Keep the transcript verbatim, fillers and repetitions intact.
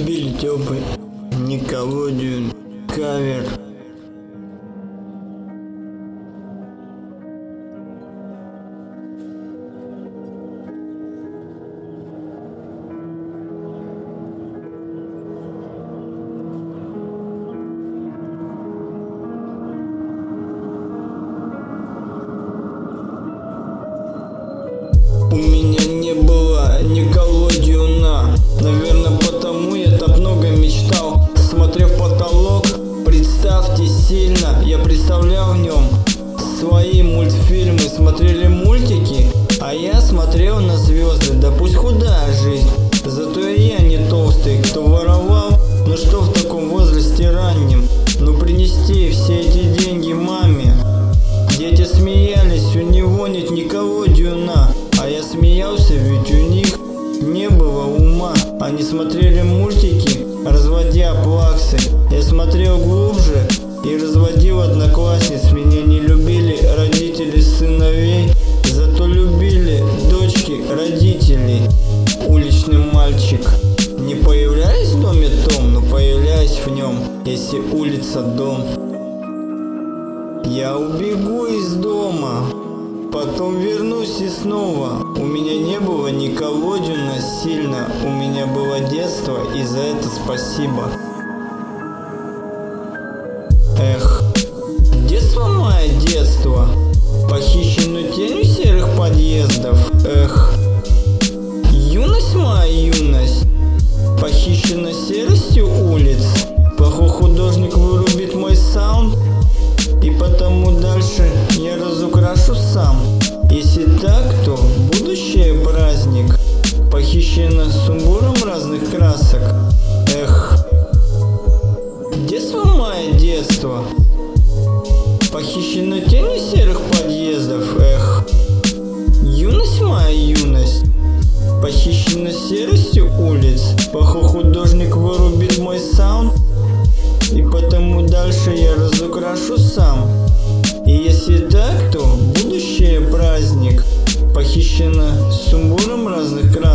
Билли Тёпы, Николодион, кавер. У меня не было Николодиона, наверное, потому я так много мечтал. Смотрев в потолок, представьте сильно, я представлял в нем свои мультфильмы. Смотрели мультики, а я смотрел на звезды. Да пусть худая жизнь, зато и я не толстый. Кто воровал, ну что в таком возрасте раннем? Ну принести все эти деньги маме. Дети смеялись, у него нет Николодиона. А я смеялся, ведь у них не было ума. Они смотрели мультики, разводя плаксы. Я смотрел глубже и разводил одноклассниц. Меня не любили родители сыновей, зато любили дочки родителей. Уличный мальчик. Не появляюсь в доме том, но появляюсь в нем, если улица дом. Я убегу из дома, потом вернусь и снова. У меня не было Николодиона сильно, у меня было детство, и за это спасибо. Эх, детство мое детство, похищено тенью серых подъездов. Эх, юность моя юность, похищена серостью улиц. Плохой художник вырубит мой саунд, и потому дальше я разукрашу сам. Если так, то будущее праздник, похищено сумбуром разных красок. Эх, детство мое детство, похищено тенью серых подъездов. Эх, юность моя юность, похищена серостью улиц. Плохой художник вырубит мой саунд, и потому дальше я разукрашу сам. И если так, то будущее праздник, похищено сумбуром разных красок.